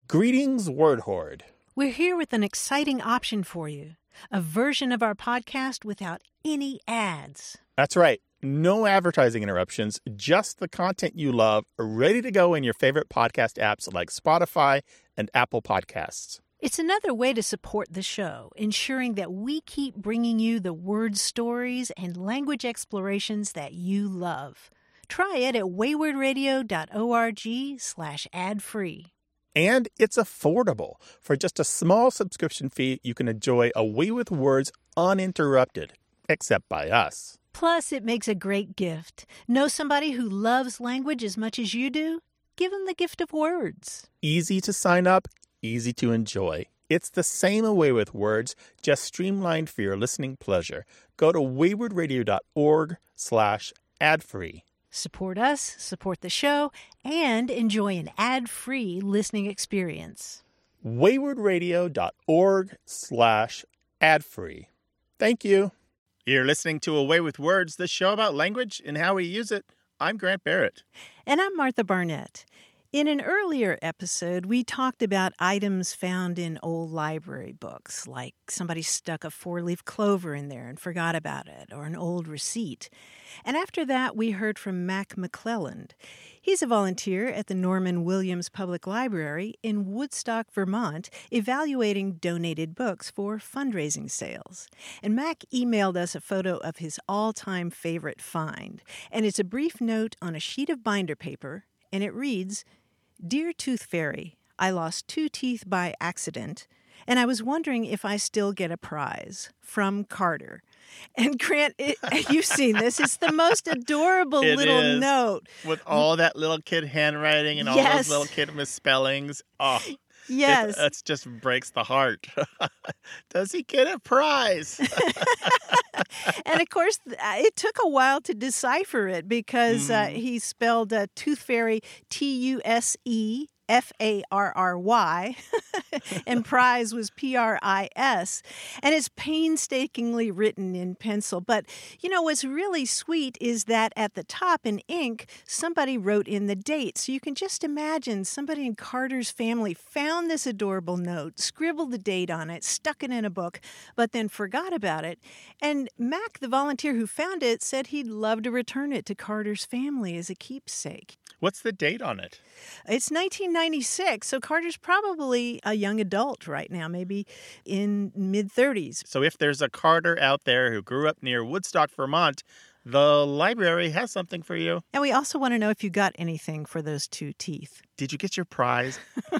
Greetings, Word Horde. We're here with an exciting option for you. A version of our podcast without any ads. That's right. No advertising interruptions, just the content you love, ready to go in your favorite podcast apps like Spotify and Apple Podcasts. It's another way to support the show, ensuring that we keep bringing you the word stories and language explorations that you love. Try it at waywardradio.org/ad-free. And it's affordable. For just a small subscription fee, you can enjoy A Way with Words uninterrupted, except by us. Plus, it makes a great gift. Know somebody who loves language as much as you do? Give them the gift of words. Easy to sign up, easy to enjoy. It's the same A Way with Words, just streamlined for your listening pleasure. Go to waywardradio.org/ad-free. Support us, support the show, and enjoy an ad-free listening experience. waywardradio.org/ad-free. Thank you. You're listening to A Way with Words, the show about language and how we use it. I'm Grant Barrett. And I'm Martha Barnett. In an earlier episode, we talked about items found in old library books, like somebody stuck a four-leaf clover in there and forgot about it, or an old receipt. And after that, we heard from Mac McClelland. He's a volunteer at the Norman Williams Public Library in Woodstock, Vermont, evaluating donated books for fundraising sales. And Mac emailed us a photo of his all-time favorite find. And it's a brief note on a sheet of binder paper, and it reads, "Dear Tooth Fairy, I lost 2 teeth by accident, and I was wondering if I still get a prize. From Carter." And Grant, you've seen this. It's the most adorable little note. With all that little kid handwriting and all those little kid misspellings. Oh, yes. That just breaks the heart. Does he get a prize? And, of course, it took a while to decipher it because he spelled Tooth Fairy TUSEFARRY, and prize was PRIS. And it's painstakingly written in pencil. But, you know, what's really sweet is that at the top in ink, somebody wrote in the date. So you can just imagine somebody in Carter's family found this adorable note, scribbled the date on it, stuck it in a book, but then forgot about it. And Mac, the volunteer who found it, said he'd love to return it to Carter's family as a keepsake. What's the date on it? It's 1996, so Carter's probably a young adult right now, maybe in mid-30s. So if there's a Carter out there who grew up near Woodstock, Vermont, the library has something for you. And we also want to know if you got anything for those 2 teeth. Did you get your prize?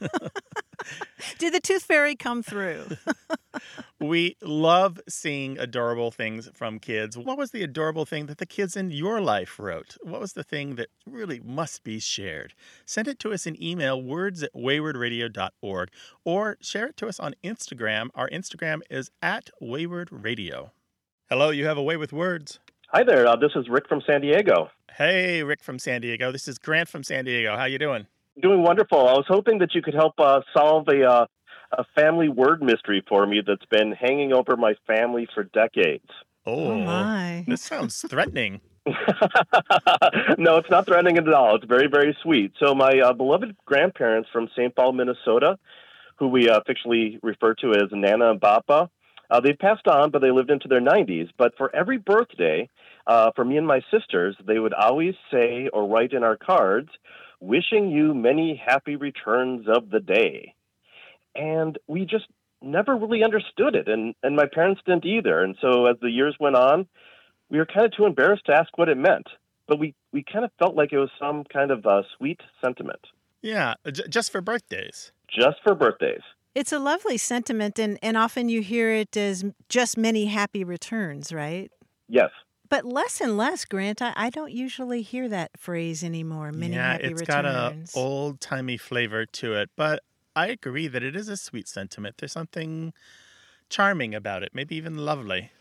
Did the Tooth Fairy come through? We love seeing adorable things from kids. What was the adorable thing that the kids in your life wrote? What was the thing that really must be shared? Send it to us in email, words@waywardradio.org, or share it to us on Instagram. Our Instagram is @waywardradio. Hello, you have A Way with Words. Hi there. This is Rick from San Diego. Hey, Rick from San Diego. This is Grant from San Diego. How you doing? Doing wonderful. I was hoping that you could help solve a family word mystery for me that's been hanging over my family for decades. Oh, my. This sounds threatening. No, it's not threatening at all. It's very, very sweet. So my beloved grandparents from St. Paul, Minnesota, who we fictionally refer to as Nana and Papa, they've passed on, but they lived into their 90s. But for every birthday, for me and my sisters, they would always say or write in our cards, "Wishing you many happy returns of the day." And we just never really understood it, and my parents didn't either. And so as the years went on, we were kind of too embarrassed to ask what it meant. But we kind of felt like it was some kind of sweet sentiment. Yeah, just for birthdays. Just for birthdays. It's a lovely sentiment, and often you hear it as just many happy returns, right? Yes. But less and less, Grant. I don't usually hear that phrase anymore, many happy returns. Yeah, it's got an old-timey flavor to it, but I agree that it is a sweet sentiment. There's something charming about it, maybe even lovely.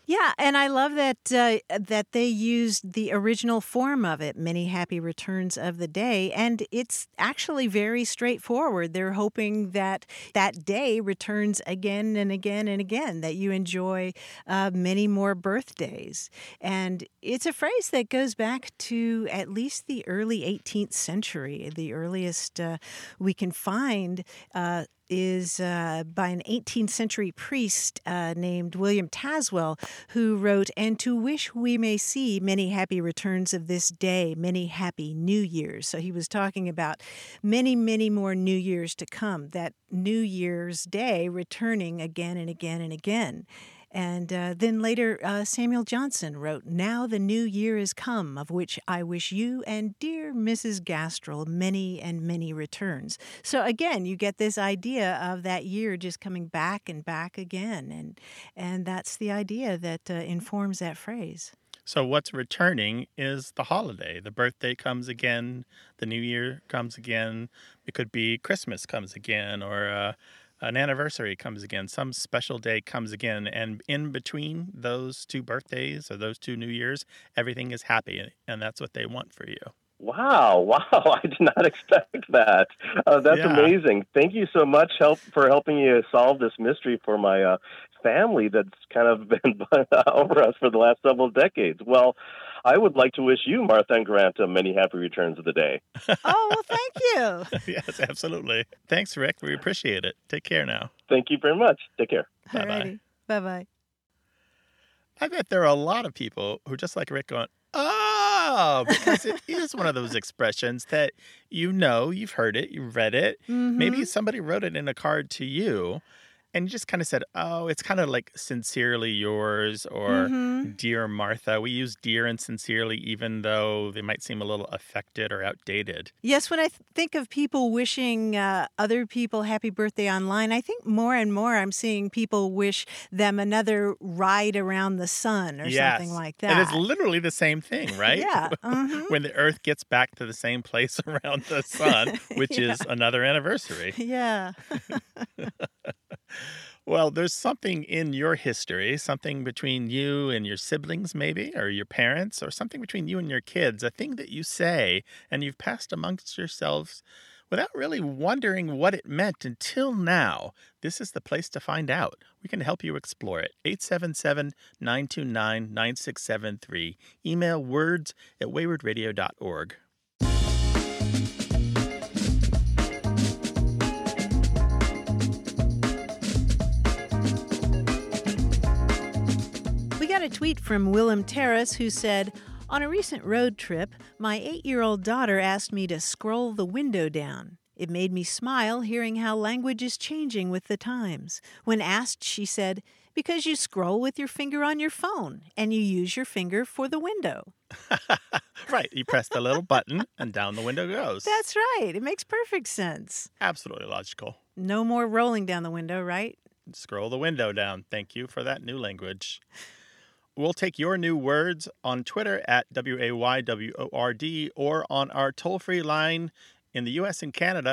Yeah, and I love that they used the original form of it, Many Happy Returns of the Day, and it's actually very straightforward. They're hoping that that day returns again and again and again, that you enjoy many more birthdays. And it's a phrase that goes back to at least the early 18th century. The earliest we can find is by an 18th century priest named William Taswell, who wrote, "And to wish we may see many happy returns of this day, many happy New Years." So he was talking about many, many more New Years to come, that New Year's Day returning again and again and again. And then later, Samuel Johnson wrote, "Now the new year is come, of which I wish you and dear Mrs. Gastrell many and many returns." So again, you get this idea of that year just coming back and back again. And that's the idea that informs that phrase. So what's returning is the holiday. The birthday comes again. The New Year comes again. It could be Christmas comes again, or an anniversary comes again. Some special day comes again. And in between those two birthdays or those two New Years, everything is happy. And that's what they want for you. Wow. I did not expect that. That's amazing. Thank you so much for helping you solve this mystery for my family that's kind of been over us for the last several decades. Well, I would like to wish you, Martha and Grant, many happy returns of the day. Oh, well, thank you. Yes, absolutely. Thanks, Rick. We appreciate it. Take care now. Thank you very much. Take care. Bye-bye. Bye-bye. I bet there are a lot of people who, just like Rick, going, oh, because it is one of those expressions that you've heard it, you've read it. Mm-hmm. Maybe somebody wrote it in a card to you, and you just kind of said, oh, it's kind of like sincerely yours or dear Martha. We use dear and sincerely even though they might seem a little affected or outdated. Yes, when I think of people wishing other people happy birthday online, I think more and more I'm seeing people wish them another ride around the sun or something like that. And it's literally the same thing, right? Yeah. When the Earth gets back to the same place around the sun, which is another anniversary. Yeah. Well, there's something in your history, something between you and your siblings maybe, or your parents, or something between you and your kids, a thing that you say and you've passed amongst yourselves without really wondering what it meant until now. This is the place to find out. We can help you explore it. 877-929-9673. Email words@waywardradio.org. A tweet from Willem Terrace who said, "On a recent road trip, my 8-year-old daughter asked me to scroll the window down. It made me smile hearing how language is changing with the times. When asked, she said, because you scroll with your finger on your phone and you use your finger for the window." Right. You press the little button and down the window goes. That's right. It makes perfect sense. Absolutely logical. No more rolling down the window, right? Scroll the window down. Thank you for that new language. We'll take your new words on Twitter at WAYWORD or on our toll-free line in the U.S. and Canada,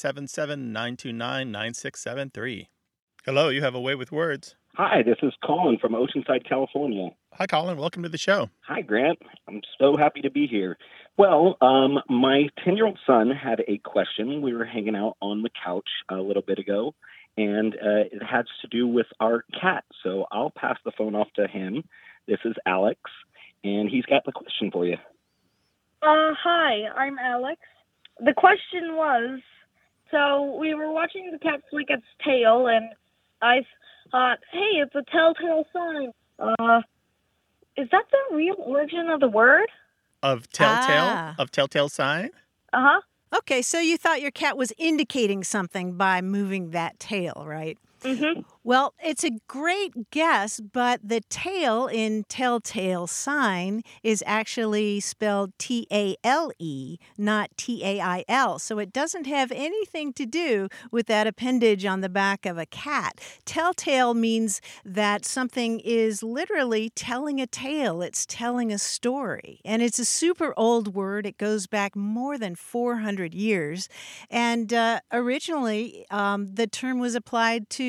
877-929-9673. Hello, you have a way with words. Hi, this is Colin from Oceanside, California. Hi, Colin. Welcome to the show. Hi, Grant. I'm so happy to be here. Well, my 10-year-old son had a question. We were hanging out on the couch a little bit ago, and it has to do with our cat. So I'll pass the phone off to him. This is Alex, and he's got the question for you. Hi, I'm Alex. The question was, so we were watching the cat flick its tail, and I thought, hey, it's a telltale sign. Is that the real origin of the word? Of telltale? Of telltale sign? Uh-huh. Okay, so you thought your cat was indicating something by moving that tail, right? Mm-hmm. Well, it's a great guess, but the tail in telltale sign is actually spelled T-A-L-E, not T-A-I-L. So it doesn't have anything to do with that appendage on the back of a cat. Telltale means that something is literally telling a tale. It's telling a story. And it's a super old word. It goes back more than 400 years. And originally, the term was applied to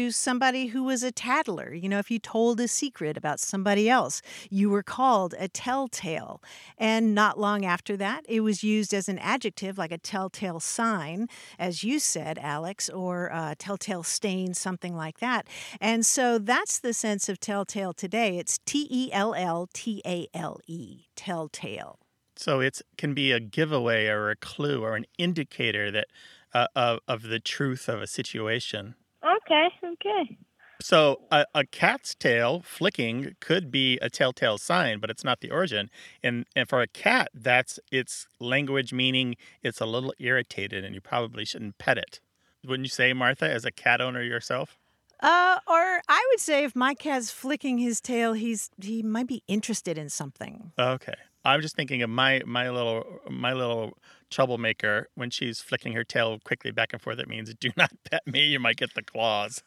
to somebody who was a tattler. You know, if you told a secret about somebody else, you were called a telltale. And not long after that, it was used as an adjective, like a telltale sign, as you said, Alex, or a telltale stain, something like that. And so that's the sense of telltale today. It's Telltale, telltale. So it can be a giveaway or a clue or an indicator that of the truth of a situation. Okay. So a cat's tail flicking could be a telltale sign, but it's not the origin. And for a cat, that's its language, meaning it's a little irritated and you probably shouldn't pet it. Wouldn't you say, Martha, as a cat owner yourself? Or I would say if my cat's flicking his tail, he might be interested in something. Okay. I'm just thinking of my little troublemaker when she's flicking her tail quickly back and forth. It means, do not pet me. You might get the claws.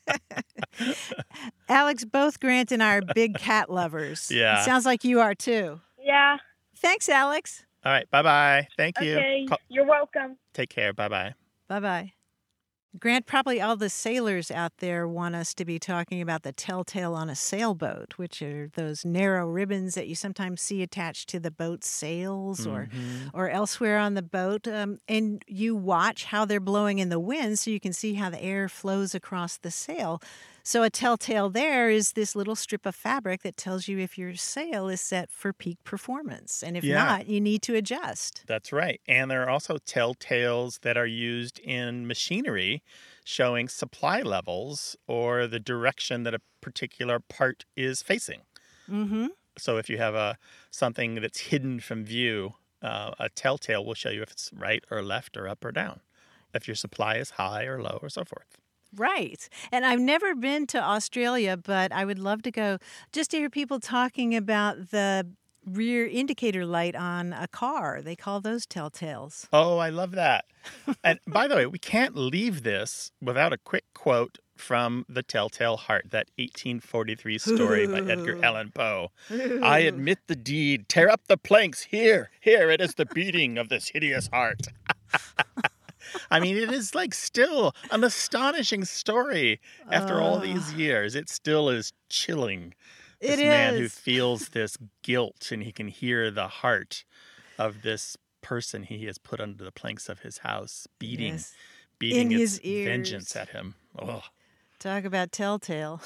Alex, both Grant and I are big cat lovers. Yeah. It sounds like you are too. Yeah. Thanks, Alex. All right. Bye-bye. Thank you. Okay. You're welcome. Take care. Bye-bye. Bye-bye. Grant, probably all the sailors out there want us to be talking about the telltale on a sailboat, which are those narrow ribbons that you sometimes see attached to the boat's sails or elsewhere on the boat. And you watch how they're blowing in the wind so you can see how the air flows across the sail. So a telltale there is this little strip of fabric that tells you if your sail is set for peak performance. And if not, you need to adjust. That's right. And there are also telltales that are used in machinery showing supply levels or the direction that a particular part is facing. Mm-hmm. So if you have something that's hidden from view, a telltale will show you if it's right or left or up or down, if your supply is high or low or so forth. Right. And I've never been to Australia, but I would love to go just to hear people talking about the rear indicator light on a car. They call those telltales. Oh, I love that. And by the way, we can't leave this without a quick quote from The Telltale Heart, that 1843 story by Edgar Allan Poe. I admit the deed. Tear up the planks. Here, it is the beating of this hideous heart. I mean, it is like still an astonishing story after all these years. It still is chilling. This man who feels this guilt and he can hear the heart of this person he has put under the planks of his house beating in its his ears. vengeance at him. Oh. Talk about telltale.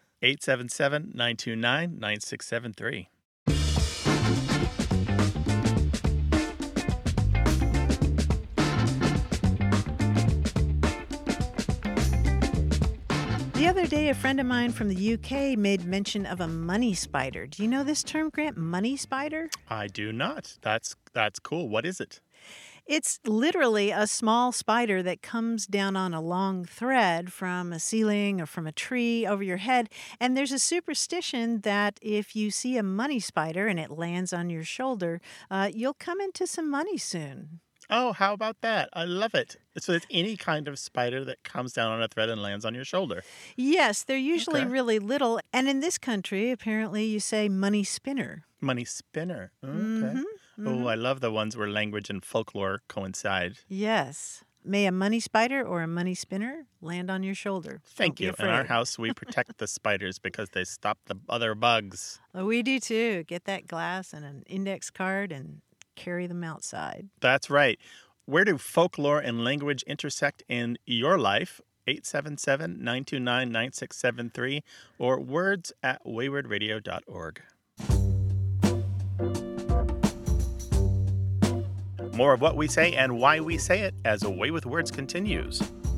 877-929-9673. The other day, a friend of mine from the UK made mention of a money spider. Do you know this term, Grant? Money spider? I do not. That's cool. What is it? It's literally a small spider that comes down on a long thread from a ceiling or from a tree over your head. And there's a superstition that if you see a money spider and it lands on your shoulder, you'll come into some money soon. Oh, how about that? I love it. So it's any kind of spider that comes down on a thread and lands on your shoulder. Yes, they're usually really little. And in this country, apparently, you say money spinner. Money spinner. Okay. Mm-hmm. Oh, I love the ones where language and folklore coincide. Yes. May a money spider or a money spinner land on your shoulder. Thank you. In our house, we protect the spiders because they stop the other bugs. Oh, we do too. Get that glass and an index card and carry them outside. That's right. Where do folklore and language intersect in your life? 877-929-9673 or words@waywardradio.org. More of what we say and why we say it as A Way with Words continues.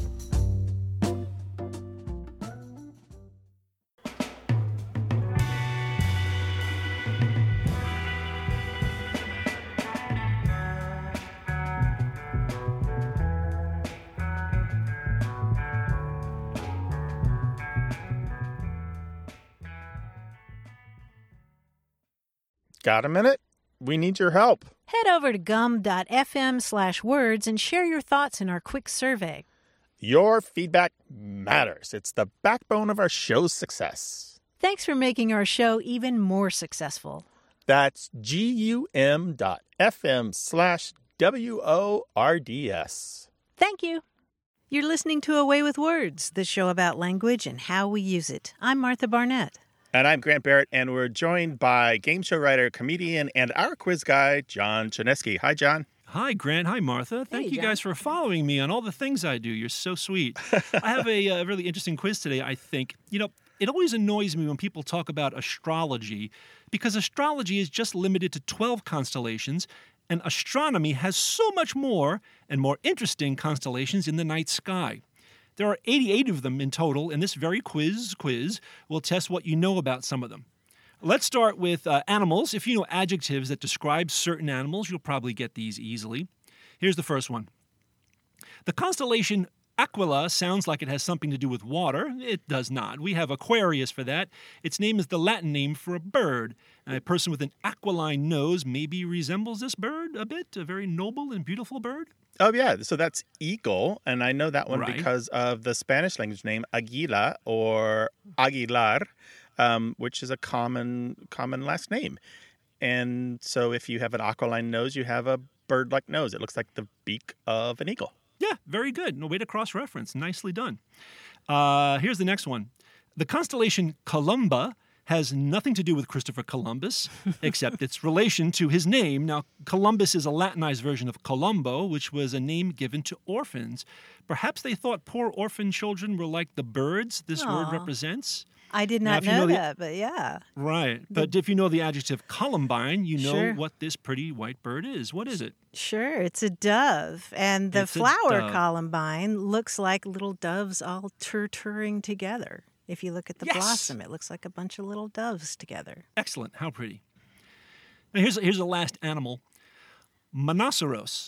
Got a minute? We need your help. Head over to gum.fm/words and share your thoughts in our quick survey. Your feedback matters. It's the backbone of our show's success. Thanks for making our show even more successful. That's gum.fm/WORDS. Thank you. You're listening to Away with Words, the show about language and how we use it. I'm Martha Barnett. And I'm Grant Barrett, and we're joined by game show writer, comedian, and our quiz guy, John Chaneski. Hi, John. Hi, Grant. Hi, Martha. Thank you John. guys for following me on all the things I do. You're so sweet. I have a really interesting quiz today, I think. You know, it always annoys me when people talk about astrology because astrology is just limited to 12 constellations, and astronomy has so much more and more interesting constellations in the night sky. There are 88 of them in total, and this very quiz will test what you know about some of them. Let's start with animals. If you know adjectives that describe certain animals, you'll probably get these easily. Here's the first one. The constellation Aquila sounds like it has something to do with water. It does not. We have Aquarius for that. Its name is the Latin name for a bird. A person with an aquiline nose maybe resembles this bird a bit, a very noble and beautiful bird. Oh, yeah. So that's eagle. And I know that one Right. because of the Spanish language name Aguila or Aguilar, which is a common last name. And so if you have an aquiline nose, you have a bird-like nose. It looks like the beak of an eagle. Yeah, very good. No way to cross-reference. Nicely done. Here's the next one. The constellation Columba has nothing to do with Christopher Columbus, except its relation to his name. Now, Columbus is a Latinized version of Colombo, which was a name given to orphans. Perhaps they thought poor orphan children were like the birds this word Aw. represents. I did Now, not if you know know the- that, but yeah. Right. But if you know the adjective Columbine, you know Sure. what this pretty white bird is. What is it? Sure, it's a dove. And the It's a flower dove. columbine looks like little doves all turturing together. If you look at the Yes. blossom, it looks like a bunch of little doves together. Excellent. How pretty. Now, here's the last animal. Monoceros.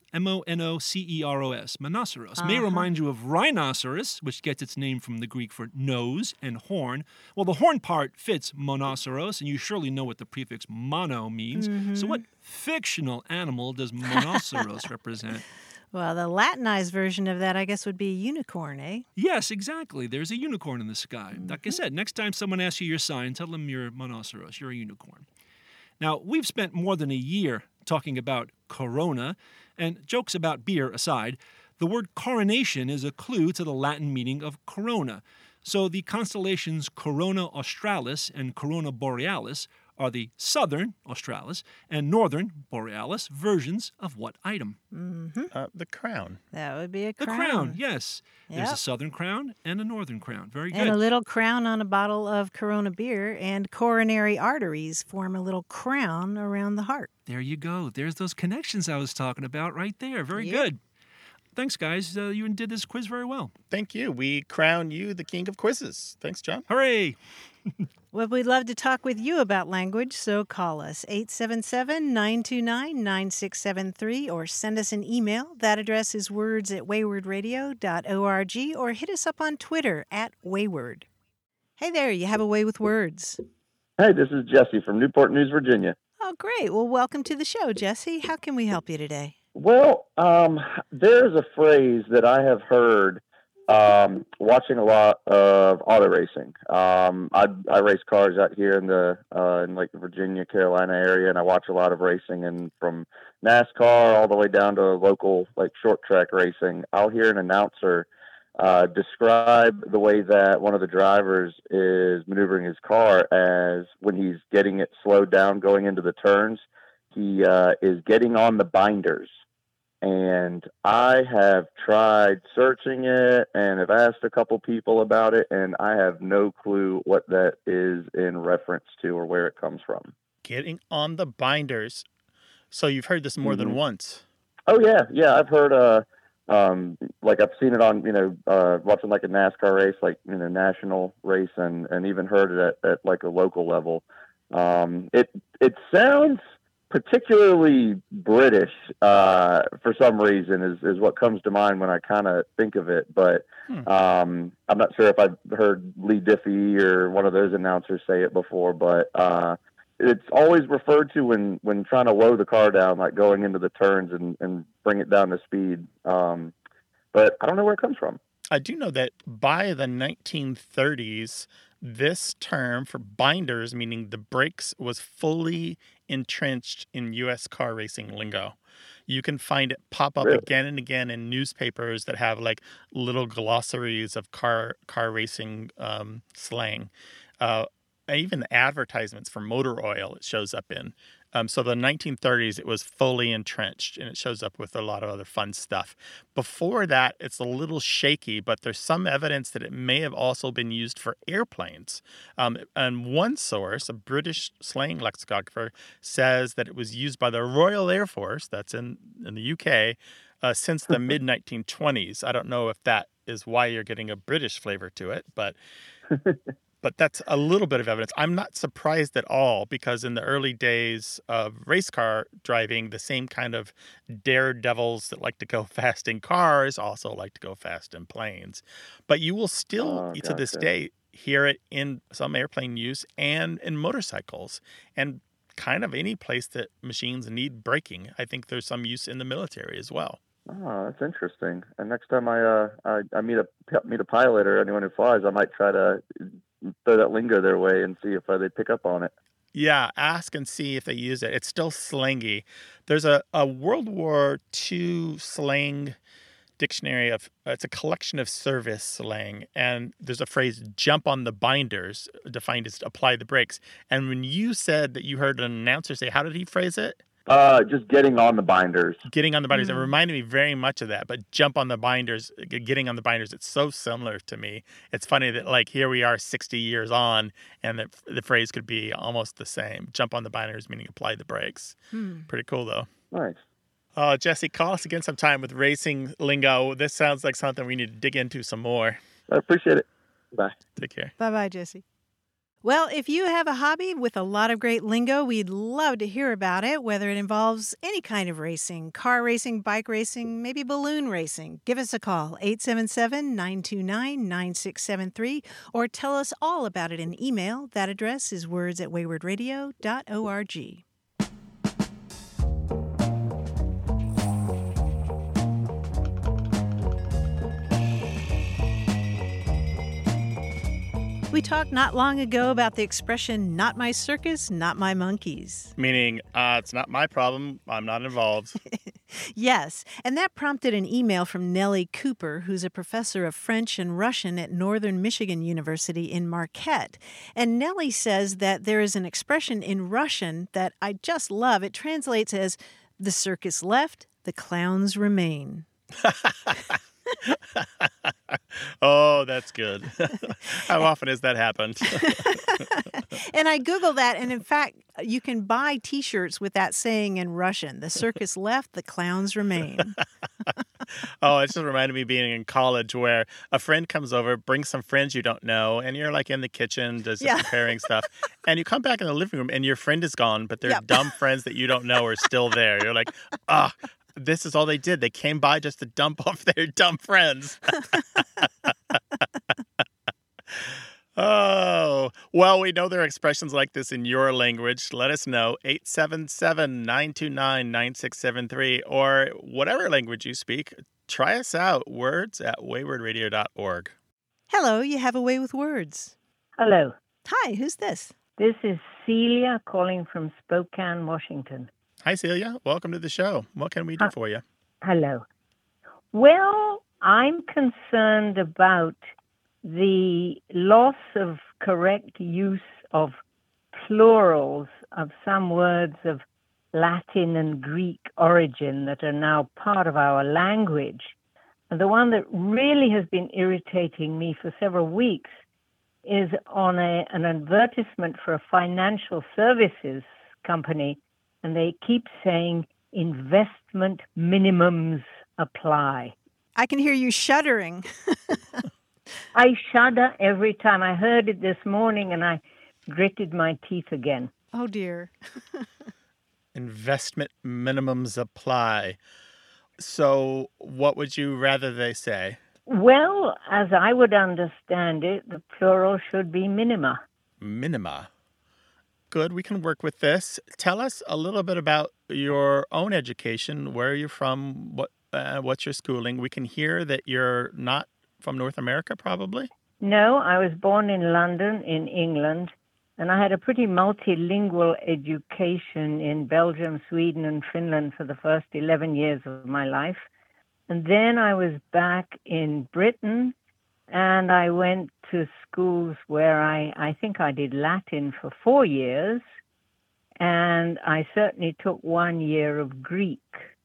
Monoceros. Monoceros. May remind you of rhinoceros, which gets its name from the Greek for nose and horn. Well, the horn part fits monoceros, and you surely know what the prefix mono means. So what fictional animal does monoceros represent? Well, the Latinized version of that, I guess, would be unicorn, eh? Yes, exactly. There's a unicorn in the sky. Like I said, next time someone asks you your sign, tell them you're monoceros. You're a unicorn. Now, we've spent more than a year talking about corona, and jokes about beer aside, the word coronation is a clue to the Latin meaning of corona. So the constellations Corona Australis and Corona Borealis are the southern Australis and northern Borealis versions of what item? The crown. That would be a The crown. crown, yes. There's a Yep. southern crown and a northern crown. Very good. And a little crown on a bottle of Corona beer, and coronary arteries form a little crown around the heart. There you go. There's those connections I was talking about right there. Very Yep. good. Thanks, guys. You did this quiz very well. Thank you. We crown you the king of quizzes. Thanks, John. Hooray! Well, we'd love to talk with you about language, so call us 877-929-9673 or send us an email. That address is words@waywardradio.org or hit us up on Twitter @wayward. Hey there, you have a way with words. Hey, this is Jesse from Newport News, Virginia. Oh, great. Well, welcome to the show, Jesse. How can we help you today? Well, there's a phrase that I have heard watching a lot of auto racing. I race cars out here in in like the Virginia, Carolina area, and I watch a lot of racing. And from NASCAR all the way down to local like short track racing, I'll hear an announcer describe the way that one of the drivers is maneuvering his car as when he's getting it slowed down going into the turns, he is getting on the binders. And I have tried searching it and have asked a couple people about it, and I have no clue what that is in reference to or where it comes from. Getting on the binders. So you've heard this more than once. Oh yeah, I've heard like I've seen it on watching like a NASCAR race, like national race, and even heard it at like a local level. It sounds particularly British for some reason is what comes to mind when I kind of think of it. But I'm not sure if I've heard Lee Diffie or one of those announcers say it before, but it's always referred to when trying to low the car down, like going into the turns and bring it down to speed. But I don't know where it comes from. I do know that by the 1930s, this term for binders, meaning the brakes, was fully entrenched in U.S. car racing lingo. You can find it pop up Really? again and again in newspapers that have like little glossaries of car racing slang. Uh, Even advertisements for motor oil it shows up in. So the 1930s, it was fully entrenched, and it shows up with a lot of other fun stuff. Before that, it's a little shaky, but there's some evidence that it may have also been used for airplanes. And one source, a British slang lexicographer, says that it was used by the Royal Air Force, that's in the UK, since the mid-1920s. I don't know if that is why you're getting a British flavor to it, but that's a little bit of evidence. I'm not surprised at all because in the early days of race car driving, the same kind of daredevils that like to go fast in cars also like to go fast in planes. But you will still, to this Gotcha. day, hear it in some airplane use and in motorcycles and kind of any place that machines need braking. I think there's some use in the military as well. Oh, that's interesting. And next time I meet a pilot or anyone who flies, I might try to throw that lingo their way and see if they pick up on it. Yeah, ask and see if they use it. It's still slangy. There's a World War II slang dictionary it's a collection of service slang, and there's a phrase "jump on the binders" defined as apply the brakes. And when you said that you heard an announcer say, how did he phrase it? Just getting on the binders. Getting on the binders. It Mm. reminded me very much of that. But jump on the binders, getting on the binders, it's so similar to me. It's funny that like here we are 60 years on and the phrase could be almost the same. Jump on the binders, meaning apply the brakes. Pretty cool though. Nice. Jesse, call us again sometime with racing lingo. This sounds like something we need to dig into some more. I appreciate it. Bye. Take care. Bye-bye, Jesse. Well, if you have a hobby with a lot of great lingo, we'd love to hear about it, whether it involves any kind of racing, car racing, bike racing, maybe balloon racing. Give us a call, 877-929-9673, or tell us all about it in email. That address is words@waywardradio.org. We talked not long ago about the expression, not my circus, not my monkeys. Meaning, it's not my problem. I'm not involved. Yes, and that prompted an email from Nellie Cooper, who's a professor of French and Russian at Northern Michigan University in Marquette. And Nellie says that there is an expression in Russian that I just love. It translates as, the circus left, the clowns remain. Oh, that's good. How often has that happened? And I Googled that, and in fact, you can buy T-shirts with that saying in Russian. The circus left, the clowns remain. Oh, it just reminded me being in college where a friend comes over, brings some friends you don't know, and you're like in the kitchen just Yeah. preparing stuff. And you come back in the living room and your friend is gone, but their Yep. dumb friends that you don't know are still there. You're like, this is all they did. They came by just to dump off their dumb friends. Oh, well, we know there are expressions like this in your language. Let us know, 877-929-9673, or whatever language you speak. Try us out, words@waywardradio.org. Hello, you have a way with words. Hello. Hi, who's this? This is Celia calling from Spokane, Washington. Hi, Celia. Welcome to the show. What can we do for you? Hello. Well, I'm concerned about the loss of correct use of plurals of some words of Latin and Greek origin that are now part of our language. And the one that really has been irritating me for several weeks is on an advertisement for a financial services company, and they keep saying investment minimums apply. I can hear you shuddering. I shudder every time. I heard it this morning and I gritted my teeth again. Oh, dear. Investment minimums apply. So what would you rather they say? Well, as I would understand it, the plural should be minima. Minima. Good, we can work with this. Tell us a little bit about your own education. Where are you from? What's your schooling? We can hear that you're not from North America, probably? No, I was born in London, in England, and I had a pretty multilingual education in Belgium, Sweden, and Finland for the first 11 years of my life. And then I was back in Britain, and I went to schools where I think I did Latin for 4 years, and I certainly took 1 year of Greek.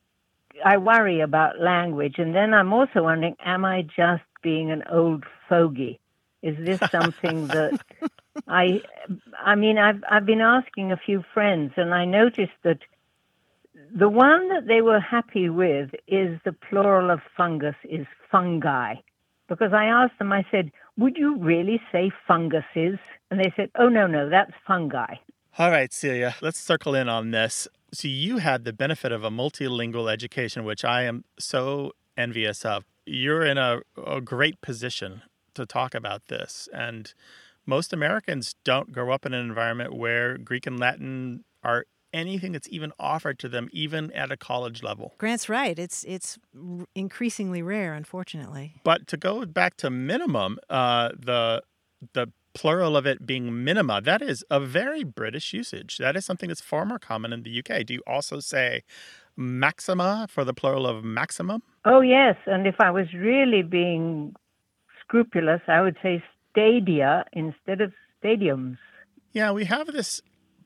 I worry about language, and then I'm also wondering, am I just being an old fogey? Is this something that I mean, I've been asking a few friends, and I noticed that the one that they were happy with is the plural of fungus is fungi. Because I asked them, I said, would you really say funguses? And they said, oh, no, that's fungi. All right, Celia, let's circle in on this. So you had the benefit of a multilingual education, which I am so envious of. You're in a great position to talk about this. And most Americans don't grow up in an environment where Greek and Latin are anything that's even offered to them, even at a college level. Grant's right. It's increasingly rare, unfortunately. But to go back to minimum, the plural of it being minima, that is a very British usage. That is something that's far more common in the UK. Do you also say maxima for the plural of maximum? Oh, yes. And if I was really being scrupulous, I would say stadia instead of stadiums. Yeah, we have this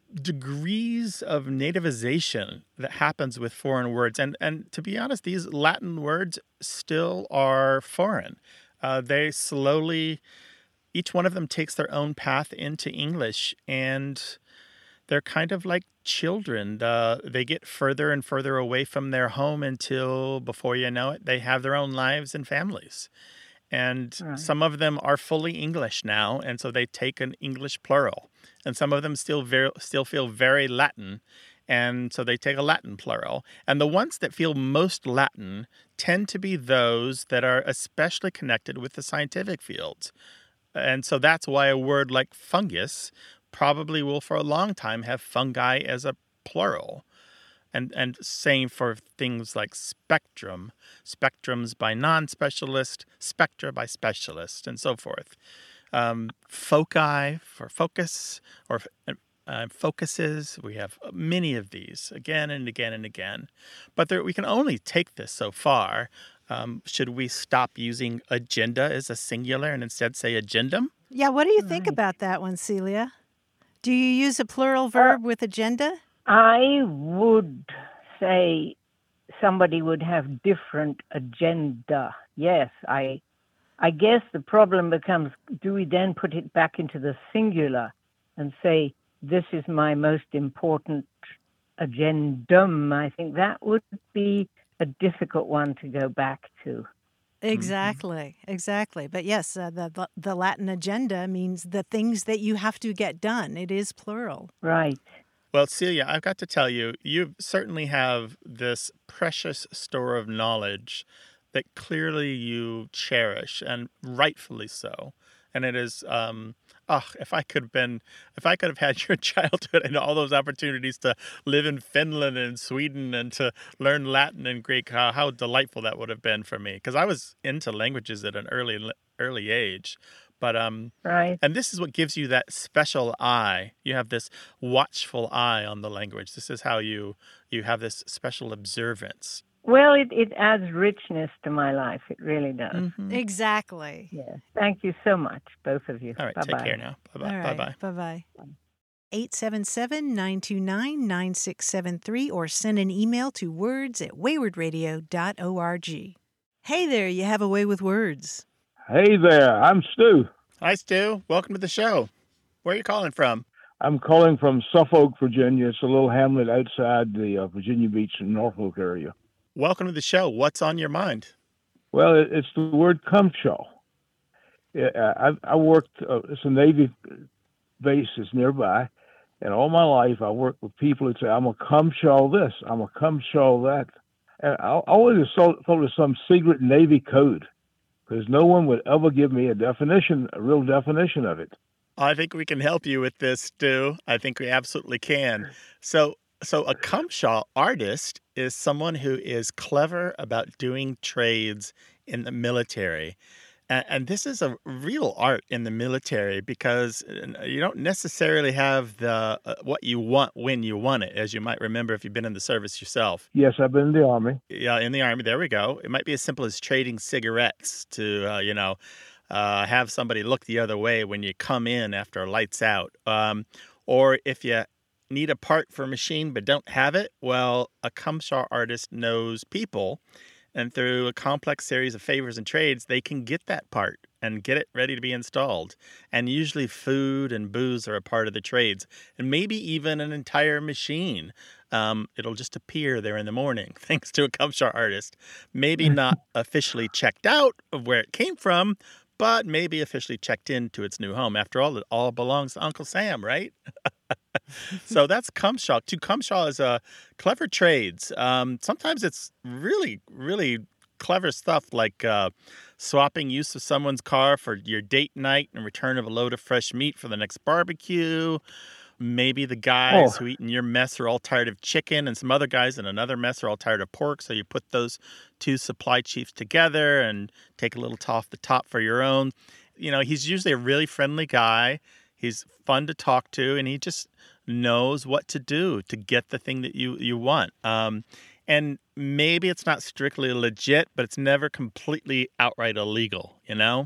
degrees of nativization that happens with foreign words. And to be honest, these Latin words still are foreign. They slowly, each one of them takes their own path into English, and they're kind of like children. They get further and further away from their home until, before you know it, they have their own lives and families. And some of them are fully English now, and so they take an English plural. And some of them still feel very Latin, and so they take a Latin plural. And the ones that feel most Latin tend to be those that are especially connected with the scientific fields. And so that's why a word like fungus probably will for a long time have fungi as a plural. And same for things like spectrum, spectrums by non-specialist, spectra by specialist, and so forth. Foci for focus, or focuses. We have many of these again and again and again. But we can only take this so far. Should we stop using agenda as a singular and instead say agendum? Yeah, what do you think about that one, Celia? Do you use a plural verb with agenda? I would say somebody would have different agenda. Yes, I guess the problem becomes, do we then put it back into the singular and say, this is my most important agendum? I think that would be a difficult one to go back to. Exactly. But yes, the Latin agenda means the things that you have to get done. It is plural. Right. Well, Celia, I've got to tell you, you certainly have this precious store of knowledge that clearly you cherish, and rightfully so. And it is, if I could have had your childhood and all those opportunities to live in Finland and Sweden and to learn Latin and Greek, how delightful that would have been for me. Because I was into languages at an early age. But right. And this is what gives you that special eye. You have this watchful eye on the language. This is how you have this special observance. Well, it adds richness to my life. It really does. Mm-hmm. Exactly. Yeah. Thank you so much, both of you. All right. Bye-bye. Take care now. Bye-bye. All right, Bye-bye. Bye-bye. 877-929-9673 or send an email to words@waywardradio.org. Hey there, you have a way with words. Hey there, I'm Stu. Hi, Stu. Welcome to the show. Where are you calling from? I'm calling from Suffolk, Virginia. It's a little hamlet outside the Virginia Beach and Norfolk area. Welcome to the show. What's on your mind? Well, it's the word cumshaw. I worked at some Navy bases nearby, and all my life I worked with people that say, I'm a cumshaw this, I'm a cumshaw that. And I always thought it was some secret Navy code, because no one would ever give me a real definition of it. I think we can help you with this, Stu. I think we absolutely can. So a cumshaw artist is someone who is clever about doing trades in the military. And this is a real art in the military because you don't necessarily have the what you want when you want it, as you might remember if you've been in the service yourself. Yes, I've been in the Army. Yeah, in the Army, there we go. It might be as simple as trading cigarettes to, have somebody look the other way when you come in after lights out. Or if you need a part for a machine but don't have it, well, a Cumshaw artist knows people. And through a complex series of favors and trades, they can get that part and get it ready to be installed. And usually food and booze are a part of the trades, and maybe even an entire machine. It'll just appear there in the morning, thanks to a Cumshaw artist. Maybe not officially checked out of where it came from, but maybe officially checked into its new home. After all, it all belongs to Uncle Sam, right? So that's Cumshaw. To Cumshaw is clever trades. Sometimes it's really, really clever stuff like swapping use of someone's car for your date night and return of a load of fresh meat for the next barbecue. Maybe the guys who eat in your mess are all tired of chicken and some other guys in another mess are all tired of pork. So you put those two supply chiefs together and take a little off the top for your own. He's usually a really friendly guy. He's fun to talk to, and he just knows what to do to get the thing that you want. And maybe it's not strictly legit, but it's never completely outright illegal,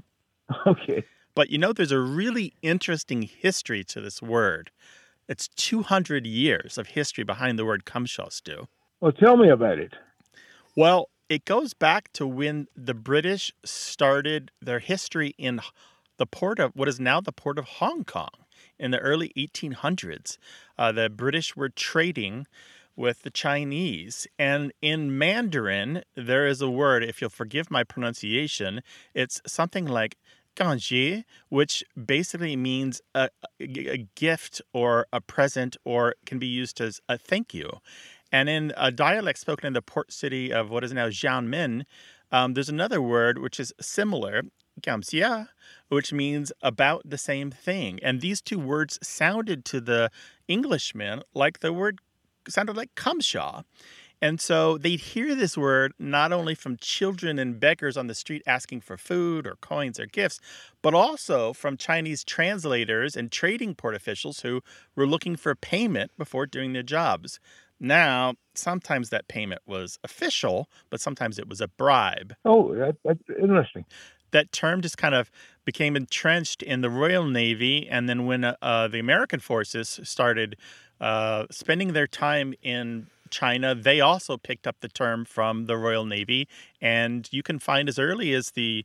Okay. But there's a really interesting history to this word. It's 200 years of history behind the word Cumshaw, Stu. Well, tell me about it. Well, it goes back to when the British started their history in the port of what is now the port of Hong Kong in the early 1800s. The British were trading with the Chinese. And in Mandarin, there is a word, if you'll forgive my pronunciation, it's something like Ganjie, which basically means a gift or a present, or can be used as a thank you. And in a dialect spoken in the port city of what is now Xiamen, there's another word which is similar, Gamxia, which means about the same thing. And these two words sounded to the Englishmen like the word sounded like Cumshaw. And so they'd hear this word not only from children and beggars on the street asking for food or coins or gifts, but also from Chinese translators and trading port officials who were looking for payment before doing their jobs. Now, sometimes that payment was official, but sometimes it was a bribe. Oh, that's interesting. That term just kind of became entrenched in the Royal Navy. And then when the American forces started spending their time in China, they also picked up the term from the Royal Navy. And you can find as early as the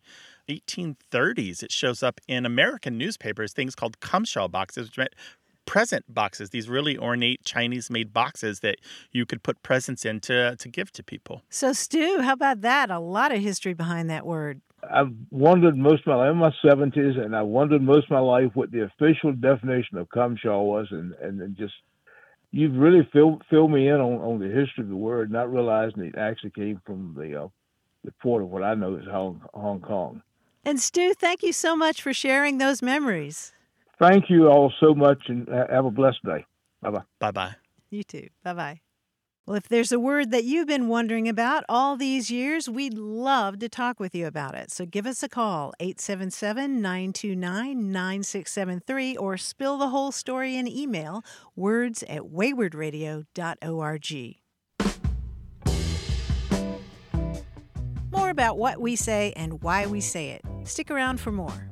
1830s, it shows up in American newspapers, things called Cumshaw boxes, which meant present boxes, these really ornate Chinese-made boxes that you could put presents in to give to people. So, Stu, how about that? A lot of history behind that word. I've wondered most of my life, I'm in my 70s, and I wondered most of my life what the official definition of Cumshaw was, and just you've really filled me in on the history of the word, not realizing it actually came from the port of what I know is Hong Kong. And Stu, thank you so much for sharing those memories. Thank you all so much, and have a blessed day. Bye-bye. Bye-bye. You too. Bye-bye. Well, if there's a word that you've been wondering about all these years, we'd love to talk with you about it. So give us a call, 877-929-9673, or spill the whole story in email, words@waywardradio.org. More about what we say and why we say it. Stick around for more.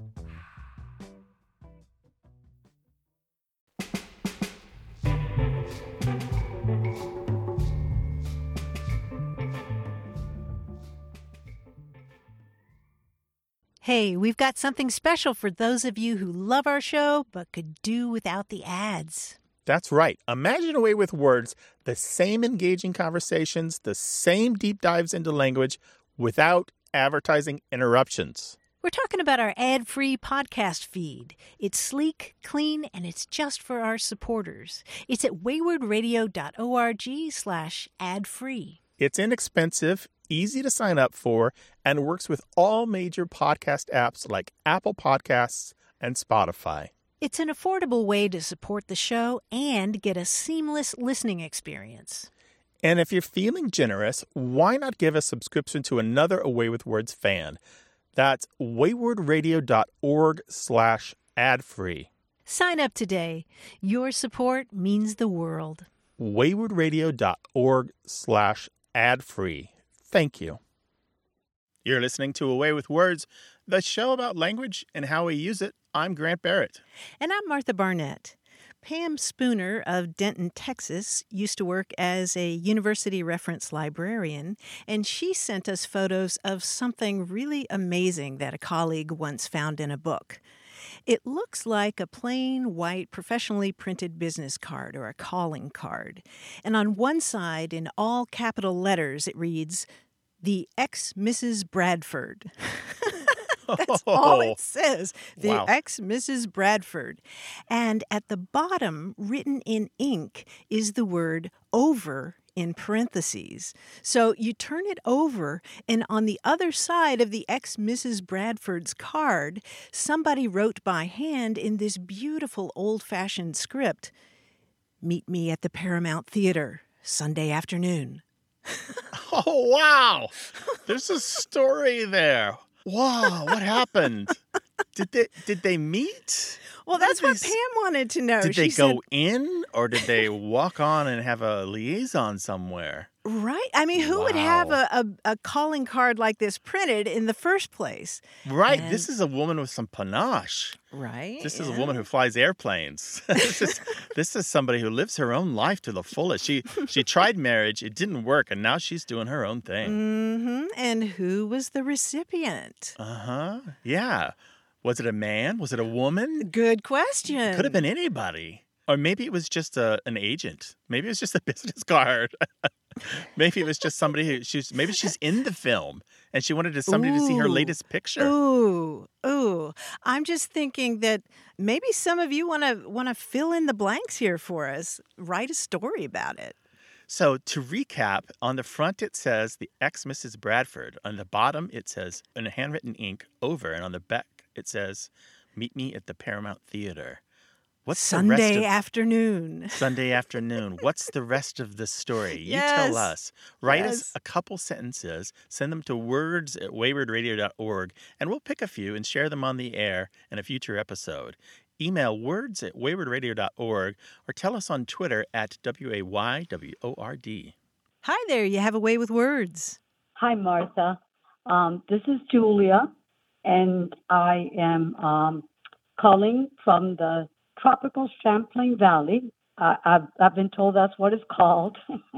Hey, we've got something special for those of you who love our show but could do without the ads. That's right. Imagine a way with words, the same engaging conversations, the same deep dives into language without advertising interruptions. We're talking about our ad-free podcast feed. It's sleek, clean, and it's just for our supporters. It's at waywardradio.org/ad-free. It's inexpensive, easy to sign up for, and works with all major podcast apps like Apple Podcasts and Spotify. It's an affordable way to support the show and get a seamless listening experience. And if you're feeling generous, why not give a subscription to another Away with Words fan? That's waywardradio.org/ad-free. Sign up today. Your support means the world. waywardradio.org/ad-free. Thank you. You're listening to Away with Words, the show about language and how we use it. I'm Grant Barrett. And I'm Martha Barnett. Pam Spooner of Denton, Texas, used to work as a university reference librarian, and she sent us photos of something really amazing that a colleague once found in a book. It looks like a plain white professionally printed business card or a calling card. And on one side, in all capital letters, it reads, "The ex-Mrs. Bradford." That's all it says. The Wow. ex-Mrs. Bradford. And at the bottom, written in ink, is the word over in parentheses. So you turn it over, and on the other side of the ex-Mrs. Bradford's card, somebody wrote by hand in this beautiful old-fashioned script, "Meet me at the Paramount Theater, Sunday afternoon." Oh, wow. There's a story there. Wow, what happened? Did they meet? Well, that's what Pam wanted to know. Did they She said, go in, or did they walk on and have a liaison somewhere? right? I mean, who would have Wow. a calling card like this printed in the first place? Right. And- This is a woman with some panache. Right? This is a yeah. woman who flies airplanes. This is somebody who lives her own life to the fullest. She tried marriage, it didn't work, and now she's doing her own thing. Mm-hmm. And who was the recipient? Uh-huh. Yeah. Was it a man? Was it a woman? Good question. Could have been anybody. Or maybe it was just an agent. Maybe it was just a business card. Maybe it was just somebody who maybe she's in the film and she wanted somebody to see her Ooh. latest picture. Ooh. I'm just thinking that maybe some of you want to fill in the blanks here for us. Write a story about it. So to recap, on the front it says the ex-Mrs. Bradford. On the bottom it says in handwritten ink over, and on the back it says, "Meet me at the Paramount Theater." What's Sunday the rest of afternoon. Sunday afternoon? What's the rest of the story? You Yes. tell us. Write us Yes. a couple sentences, send them to words@waywardradio.org, and we'll pick a few and share them on the air in a future episode. Email words@waywardradio.org or tell us on Twitter at WAYWORD. Hi there, you have a way with words. Hi, Martha. This is Julia, and I am calling from the tropical Champlain Valley. I've been told that's what it's called.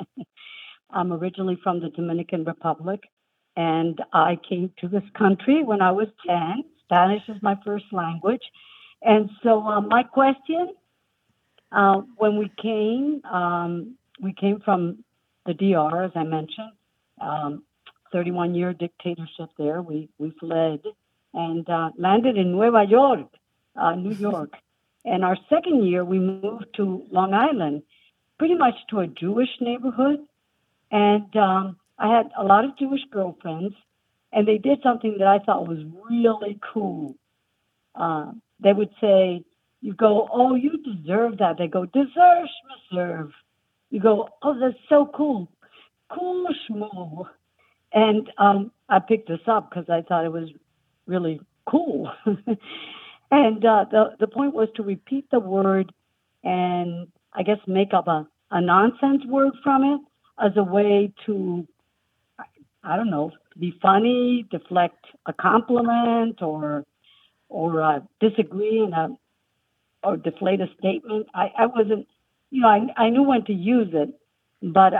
I'm originally from the Dominican Republic, and I came to this country when I was 10. Spanish is my first language. And so my question, when we came from the DR, as I mentioned, 31-year dictatorship there. We fled and landed in Nueva York, New York. And our second year, we moved to Long Island, pretty much to a Jewish neighborhood. And I had a lot of Jewish girlfriends, and they did something that I thought was really cool. They would say, you go, "Oh, you deserve that." They go, "Deserve, reserve." You go, "Oh, that's so cool. Cool schmoo." And I picked this up because I thought it was really cool. And the point was to repeat the word and I guess make up a nonsense word from it as a way to, I don't know, be funny, deflect a compliment, or disagree or deflate a statement. I wasn't, I knew when to use it, but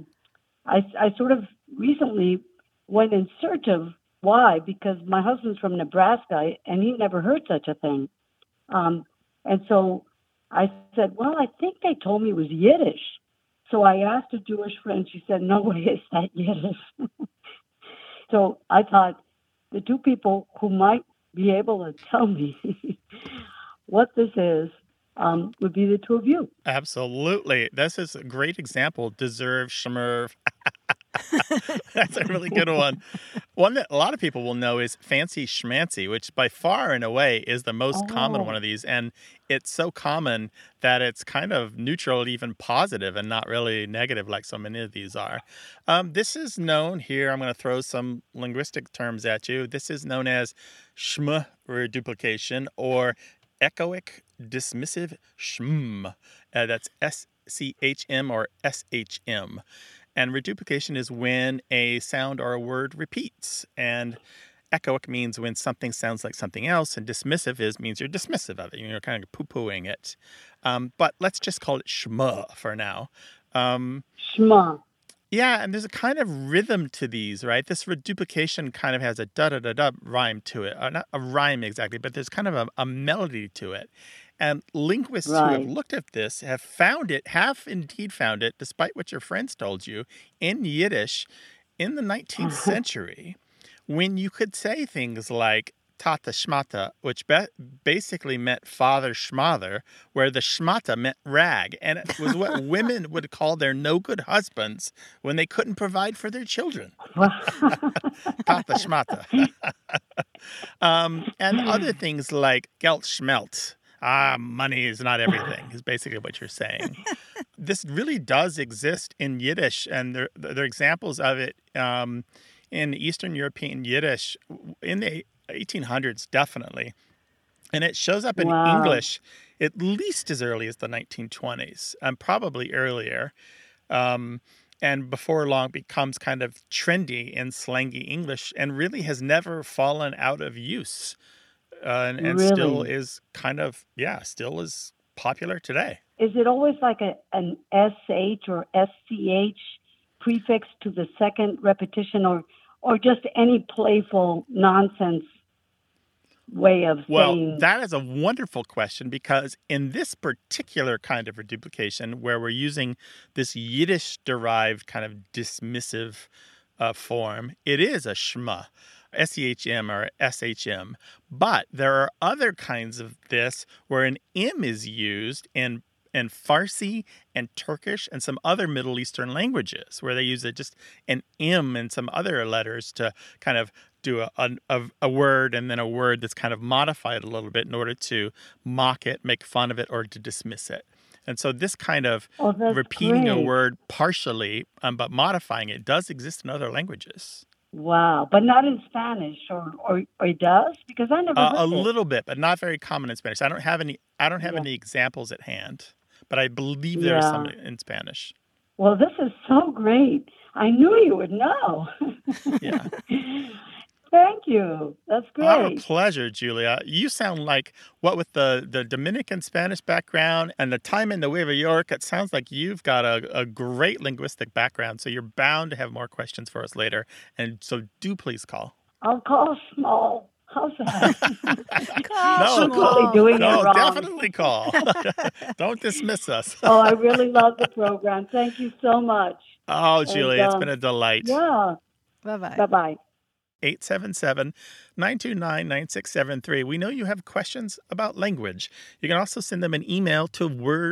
I sort of recently went in search of why, because my husband's from Nebraska and he never heard such a thing. And so I said, well, I think they told me it was Yiddish. So I asked a Jewish friend, she said, "No way is that Yiddish." So I thought the two people who might be able to tell me what this is would be the two of you. Absolutely. This is a great example. Deserve, schmerv. That's a really good one. One that a lot of people will know is fancy schmancy, which by far and away is the most common one of these. And it's so common that it's kind of neutral, even positive, and not really negative like so many of these are. This is known here. I'm going to throw some linguistic terms at you. This is known as schm reduplication or echoic dismissive schm. That's SCHM or SHM. And reduplication is when a sound or a word repeats. And echoic means when something sounds like something else. And dismissive means you're dismissive of it. You're kind of poo-pooing it. But let's just call it shma for now. Shma. Yeah, and there's a kind of rhythm to these, right? This reduplication kind of has a da-da-da-da rhyme to it. Not a rhyme exactly, but there's kind of a melody to it. And linguists who have looked at this have indeed found it, despite what your friends told you, in Yiddish in the 19th century, when you could say things like tata shmata, which basically meant father schmother, where the shmata meant rag. And it was what women would call their no-good husbands when they couldn't provide for their children. Tata shmata. And other things like geld schmelt. Money is not everything, is basically what you're saying. This really does exist in Yiddish, and there are examples of it in Eastern European Yiddish in the 1800s, definitely. And it shows up in English at least as early as the 1920s, and probably earlier. And before long becomes kind of trendy in slangy English and really has never fallen out of use. And really? Still is kind of, still is popular today. Is it always like an SH or SCH prefix to the second repetition or just any playful nonsense way of saying? Well, that is a wonderful question because in this particular kind of reduplication where we're using this Yiddish-derived kind of dismissive form, it is a shma. SCHM or SHM. But there are other kinds of this where an M is used in Farsi and Turkish and some other Middle Eastern languages where they use just an M and some other letters to kind of do a word and then a word that's kind of modified a little bit in order to mock it, make fun of it, or to dismiss it. And so this kind of repeating a word partially but modifying it does exist in other languages. Wow, but not in Spanish, or it does? Because I never heard a little bit, but not very common in Spanish. I don't have any examples at hand, but I believe there are some in Spanish. Well, this is so great. I knew you would know. Yeah. Thank you. That's great. Our pleasure, Julia. You sound like, what with the Dominican Spanish background and the time in Nueva York, it sounds like you've got a great linguistic background, so you're bound to have more questions for us later. And so do please call. I'll call small. How's that? Definitely call. Don't dismiss us. Oh, I really love the program. Thank you so much. Oh, Julia, it's been a delight. Yeah. Bye-bye. Bye-bye. 877-929-9673. We know you have questions about language. You can also send them an email to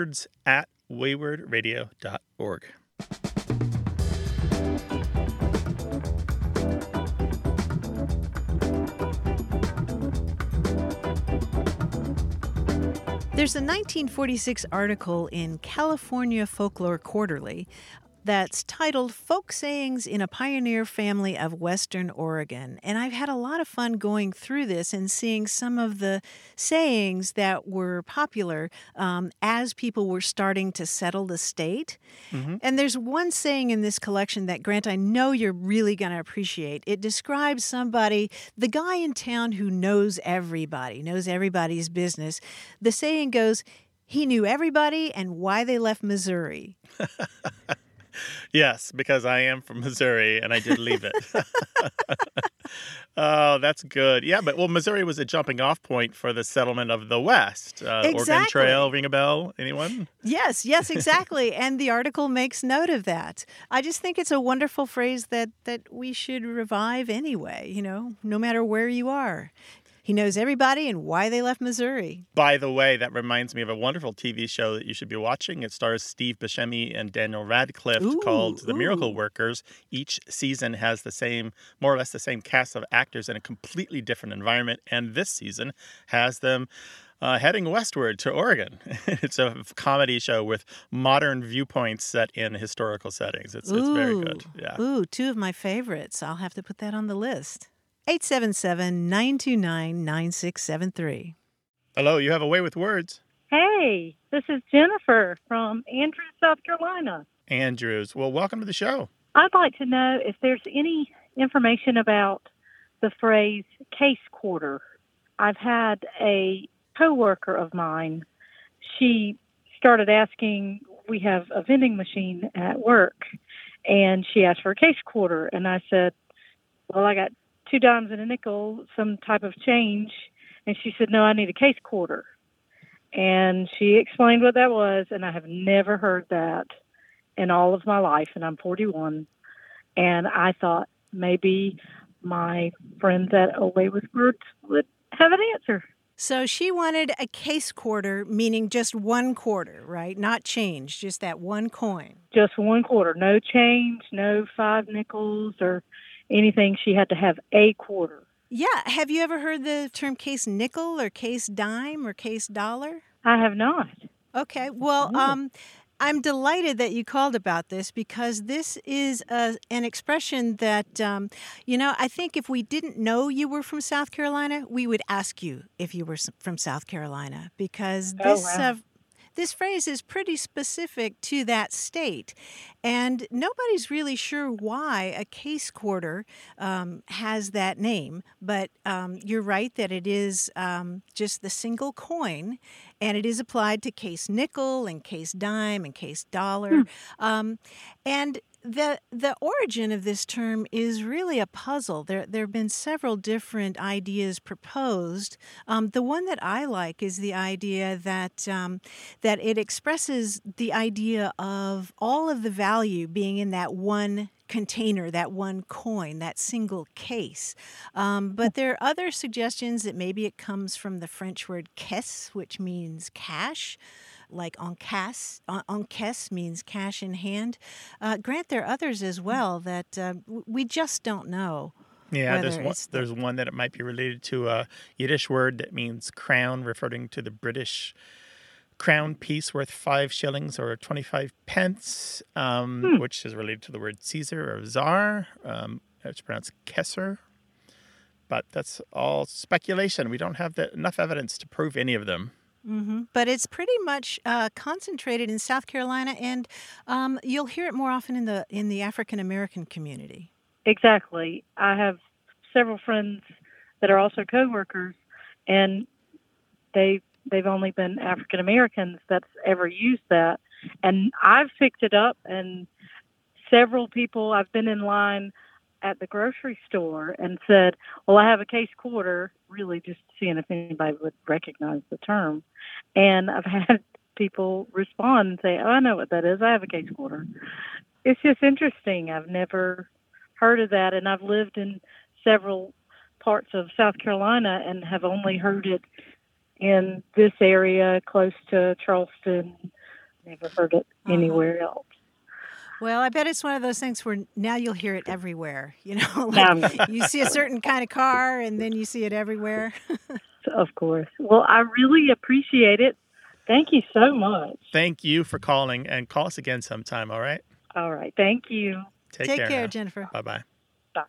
words@waywardradio.org. There's a 1946 article in California Folklore Quarterly that's titled Folk Sayings in a Pioneer Family of Western Oregon. And I've had a lot of fun going through this and seeing some of the sayings that were popular as people were starting to settle the state. Mm-hmm. And there's one saying in this collection that, Grant, I know you're really going to appreciate. It describes somebody, the guy in town who knows everybody, knows everybody's business. The saying goes, he knew everybody and why they left Missouri. Yes, because I am from Missouri and I did leave it. Oh, that's good. Yeah, but Missouri was a jumping off point for the settlement of the West. Exactly. Oregon Trail, ring a bell? Anyone? Yes, exactly. And the article makes note of that. I just think it's a wonderful phrase that we should revive anyway, no matter where you are. He knows everybody and why they left Missouri. By the way, that reminds me of a wonderful TV show that you should be watching. It stars Steve Buscemi and Daniel Radcliffe called The Miracle Workers. Each season has more or less the same cast of actors in a completely different environment. And this season has them heading westward to Oregon. It's a comedy show with modern viewpoints set in historical settings. It's very good. Yeah. Ooh, two of my favorites. I'll have to put that on the list. 877-929-9673. Hello, you have a way with words. Hey, this is Jennifer from Andrews, South Carolina. Andrews. Well, welcome to the show. I'd like to know if there's any information about the phrase case quarter. I've had a coworker of mine. She started asking, we have a vending machine at work, and she asked for a case quarter. And I said, well, I got 2 dimes and a nickel, some type of change. And she said, no, I need a case quarter. And she explained what that was, and I have never heard that in all of my life, and I'm 41. And I thought maybe my friends at Away with Words would have an answer. So she wanted a case quarter, meaning just 1 quarter, right? Not change, just that 1 coin. Just 1 quarter. No change, no 5 nickels or anything. She had to have a quarter. Yeah. Have you ever heard the term case nickel or case dime or case dollar? I have not. Okay. Well, I'm delighted that you called about this because this is an expression that, I think if we didn't know you were from South Carolina, we would ask you if you were from South Carolina because this phrase is pretty specific to that state. And nobody's really sure why a case quarter has that name. But you're right that it is just the single coin, and it is applied to case nickel and case dime and case dollar. And the origin of this term is really a puzzle. There have been several different ideas proposed. The one that I like is the idea that it expresses the idea of all of the value being in that one container, that one coin, that single case. But there are other suggestions that maybe it comes from the French word caisse, which means cash. Like encaisse means cash in hand. Grant, there are others as well that we just don't know. Yeah, there's one that it might be related to a Yiddish word that means crown, referring to the British crown piece worth 5 shillings or 25 pence, which is related to the word Caesar or Tsar. It's pronounced Kesser. But that's all speculation. We don't have enough evidence to prove any of them. Mm-hmm. But it's pretty much concentrated in South Carolina, and you'll hear it more often in the African American community. Exactly. I have several friends that are also coworkers, and they've only been African Americans that's ever used that, and I've picked it up. And several people, I've been in line at the grocery store and said, well, I have a case quarter, really just seeing if anybody would recognize the term. And I've had people respond and say, oh, I know what that is. I have a case quarter. It's just interesting. I've never heard of that. And I've lived in several parts of South Carolina and have only heard it in this area close to Charleston. Never heard it anywhere else. Well, I bet it's one of those things where now you'll hear it everywhere. Like you see a certain kind of car and then you see it everywhere. Of course. Well, I really appreciate it. Thank you so much. Thank you for calling, and call us again sometime, all right? All right. Thank you. Take care, Jennifer. Bye-bye. Bye.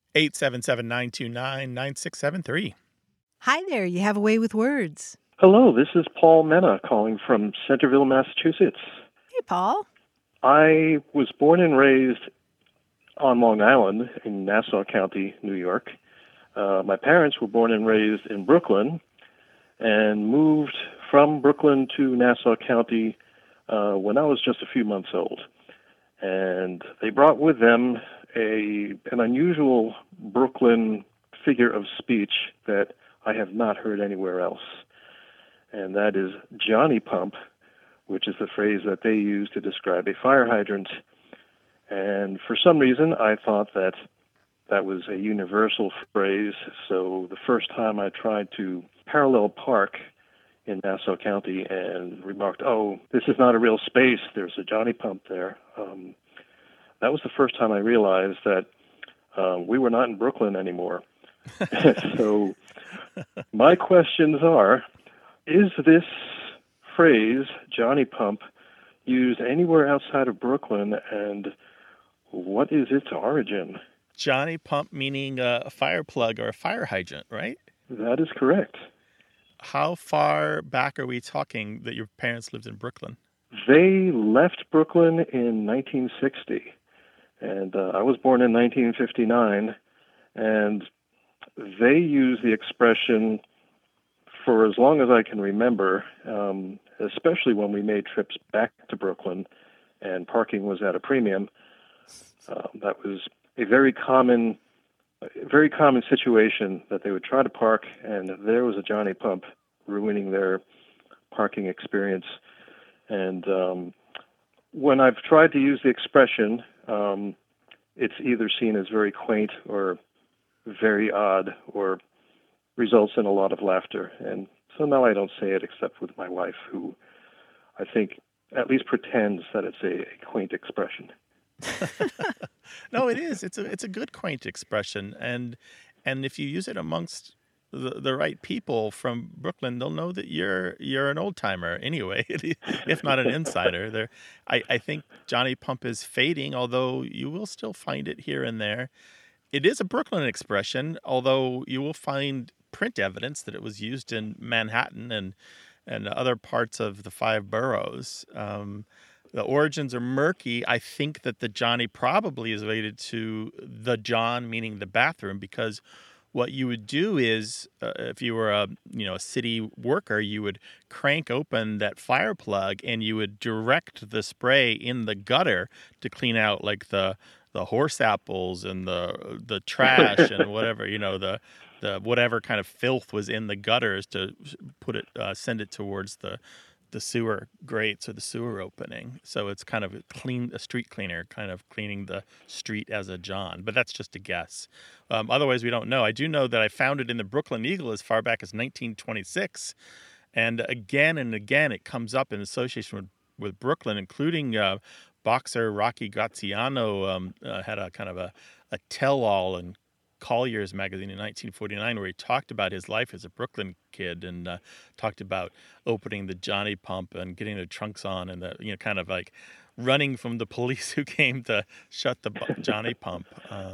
877-929-9673. Hi there. You have a way with words. Hello, this is Paul Mena calling from Centerville, Massachusetts. Hey, Paul. I was born and raised on Long Island in Nassau County, New York. My parents were born and raised in Brooklyn and moved from Brooklyn to Nassau County when I was just a few months old. And they brought with them an unusual Brooklyn figure of speech that I have not heard anywhere else. And that is Johnny Pump, which is the phrase that they use to describe a fire hydrant. And for some reason, I thought that that was a universal phrase. So the first time I tried to parallel park in Nassau County and remarked, "Oh, this is not a real space. There's a Johnny Pump there." That was the first time I realized that we were not in Brooklyn anymore. So my questions are, is this phrase, Johnny Pump, used anywhere outside of Brooklyn, and what is its origin? Johnny Pump meaning a fire plug or a fire hydrant, right? That is correct. How far back are we talking that your parents lived in Brooklyn? They left Brooklyn in 1960, and I was born in 1959, and they used the expression for as long as I can remember, especially when we made trips back to Brooklyn and parking was at a premium. That was a very common situation that they would try to park, and there was a Johnny Pump ruining their parking experience. And when I've tried to use the expression, it's either seen as very quaint or very odd or results in a lot of laughter. And so now I don't say it except with my wife, who I think at least pretends that it's a quaint expression. No, it is. It's a good quaint expression, and if you use it amongst the right people from Brooklyn, they'll know that you're an old timer anyway, if not an insider. I think Johnny Pump is fading, although you will still find it here and there. It is a Brooklyn expression, although you will find print evidence that it was used in Manhattan and other parts of the five boroughs. The origins are murky. I think that the Johnny probably is related to the John, meaning the bathroom, because what you would do is, if you were a city worker, you would crank open that fire plug and you would direct the spray in the gutter to clean out like the horse apples and the trash and whatever, the whatever kind of filth was in the gutters to put it, send it towards the sewer grates or the sewer opening. So it's kind of a street cleaner, kind of cleaning the street as a John. But that's just a guess. Otherwise, we don't know. I do know that I found it in the Brooklyn Eagle as far back as 1926. And again it comes up in association with Brooklyn, including boxer Rocky Graziano had a kind of a tell-all in Collier's magazine in 1949 where he talked about his life as a Brooklyn kid and talked about opening the Johnny Pump and getting the trunks on and kind of like running from the police who came to shut the Johnny Pump.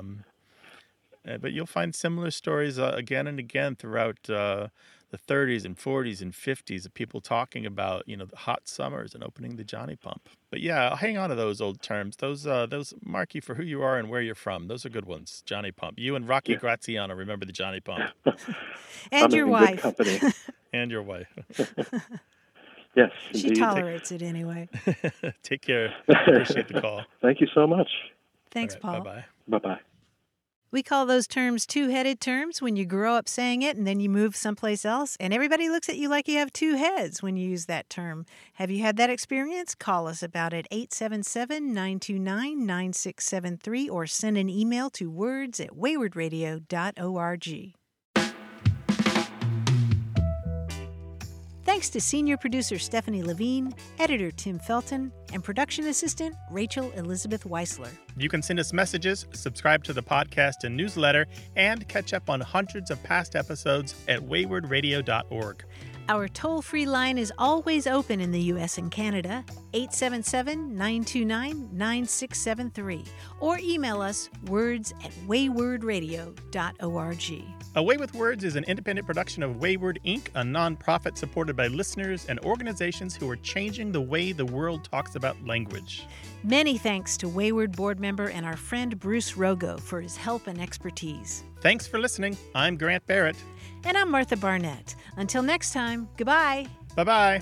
But you'll find similar stories again and again throughout the 30s and 40s and 50s of people talking about, the hot summers and opening the Johnny Pump. But yeah, hang on to those old terms. Those mark you for who you are and where you're from. Those are good ones. Johnny Pump. You and Rocky Graziano remember the Johnny Pump. And your wife. And your wife. Yes, she tolerates it anyway. Take care. Appreciate the call. Thank you so much. Thanks, right, Paul. Bye-bye. Bye-bye. We call those terms two-headed terms when you grow up saying it and then you move someplace else, and everybody looks at you like you have two heads when you use that term. Have you had that experience? Call us about it, 877-929-9673, or send an email to words@waywardradio.org. Thanks to senior producer Stephanie Levine, editor Tim Felton, and production assistant Rachel Elizabeth Weisler. You can send us messages, subscribe to the podcast and newsletter, and catch up on hundreds of past episodes at waywardradio.org. Our toll-free line is always open in the U.S. and Canada, 877-929-9673, or email us words@waywardradio.org. A Way with Words is an independent production of Wayward, Inc., a nonprofit supported by listeners and organizations who are changing the way the world talks about language. Many thanks to Wayward board member and our friend Bruce Rogo for his help and expertise. Thanks for listening. I'm Grant Barrett. And I'm Martha Barnett. Until next time, goodbye. Bye-bye.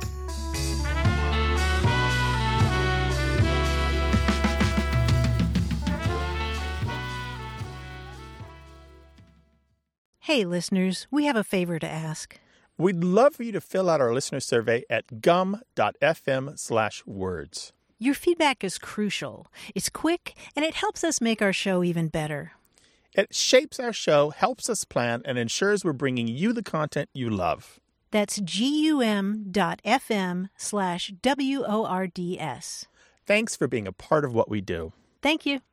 Hey, listeners, we have a favor to ask. We'd love for you to fill out our listener survey at gum.fm/words. Your feedback is crucial. It's quick, and it helps us make our show even better. It shapes our show, helps us plan, and ensures we're bringing you the content you love. That's gum.fm/WORDS. Thanks for being a part of what we do. Thank you.